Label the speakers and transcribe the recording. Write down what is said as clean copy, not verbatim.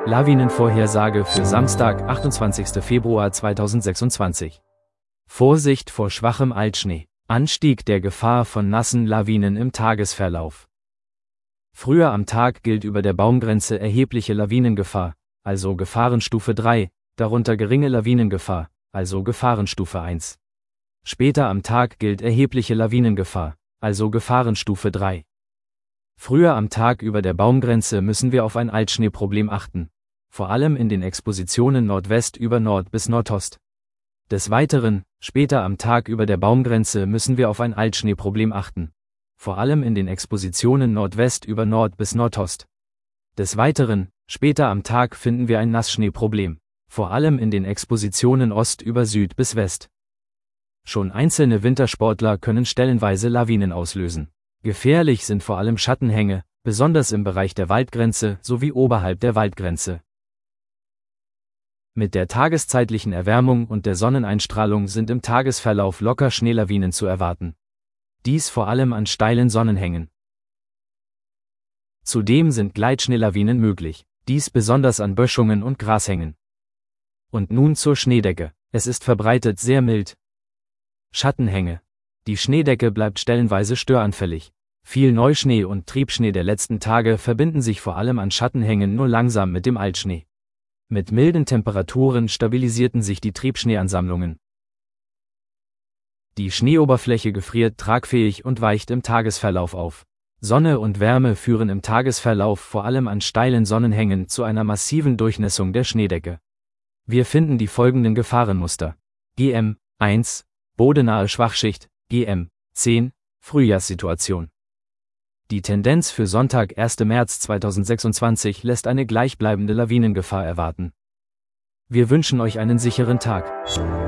Speaker 1: Lawinenvorhersage für Samstag, 28. Februar 2026. Vorsicht vor schwachem Altschnee. Anstieg der Gefahr von nassen Lawinen im Tagesverlauf. Früher am Tag gilt über der Baumgrenze erhebliche Lawinengefahr, also Gefahrenstufe 3, darunter geringe Lawinengefahr, also Gefahrenstufe 1. Später am Tag gilt erhebliche Lawinengefahr, also Gefahrenstufe 3. Früher am Tag über der Baumgrenze müssen wir auf ein Altschneeproblem achten, vor allem in den Expositionen Nordwest über Nord bis Nordost. Des Weiteren, später am Tag über der Baumgrenze müssen wir auf ein Altschneeproblem achten, vor allem in den Expositionen Nordwest über Nord bis Nordost. Des Weiteren, später am Tag finden wir ein Nassschneeproblem, vor allem in den Expositionen Ost über Süd bis West. Schon einzelne Wintersportler können stellenweise Lawinen auslösen. Gefährlich sind vor allem Schattenhänge, besonders im Bereich der Waldgrenze sowie oberhalb der Waldgrenze. Mit der tageszeitlichen Erwärmung und der Sonneneinstrahlung sind im Tagesverlauf locker Schneelawinen zu erwarten. Dies vor allem an steilen Sonnenhängen. Zudem sind Gleitschneelawinen möglich, dies besonders an Böschungen und Grashängen. Und nun zur Schneedecke. Es ist verbreitet sehr mild. Schattenhänge. Die Schneedecke bleibt stellenweise störanfällig. Viel Neuschnee und Triebschnee der letzten Tage verbinden sich vor allem an Schattenhängen nur langsam mit dem Altschnee. Mit milden Temperaturen stabilisierten sich die Triebschneeansammlungen. Die Schneeoberfläche gefriert tragfähig und weicht im Tagesverlauf auf. Sonne und Wärme führen im Tagesverlauf vor allem an steilen Sonnenhängen zu einer massiven Durchnässung der Schneedecke. Wir finden die folgenden Gefahrenmuster. GM 1, bodenahe Schwachschicht, GM 10, Frühjahrssituation. Die Tendenz für Sonntag, 1. März 2026 lässt eine gleichbleibende Lawinengefahr erwarten. Wir wünschen euch einen sicheren Tag.